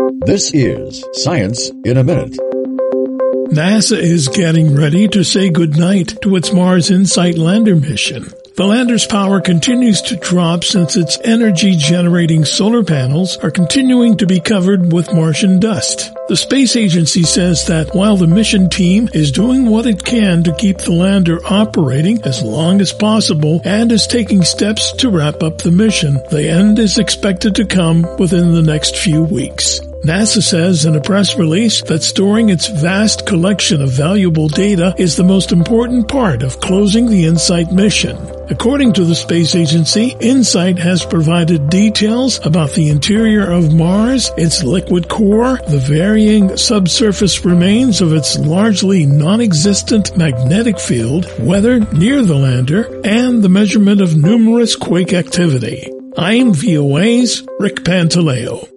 This is Science in a Minute. NASA is getting ready to say goodnight to its Mars InSight lander mission. The lander's power continues to drop since its energy-generating solar panels are continuing to be covered with Martian dust. The space agency says that while the mission team is doing what it can to keep the lander operating as long as possible and is taking steps to wrap up the mission, the end is expected to come within the next few weeks. NASA says in a press release that storing its vast collection of valuable data is the most important part of closing the InSight mission. According to the space agency, InSight has provided details about the interior of Mars, its liquid core, the varying subsurface remains of its largely non-existent magnetic field, weather near the lander, and the measurement of numerous quake activity. I'm VOA's Rick Pantaleo.